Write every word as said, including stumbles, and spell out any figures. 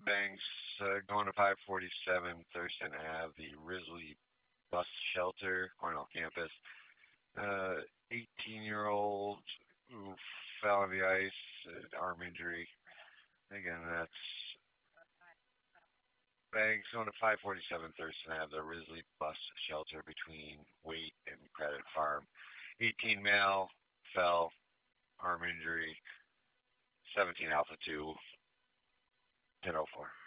Banks, uh, going to five forty-seven Thurston Ave, the Risley Bus Shelter, Cornell campus. Uh, eighteen-year-old who fell on the ice, uh, arm injury. Again, that's Banks going to five forty-seven Thurston Ave, the Risley Bus Shelter between Waite and Credit Farm. eighteen male fell, arm injury. seventeen Alpha two, ten oh four.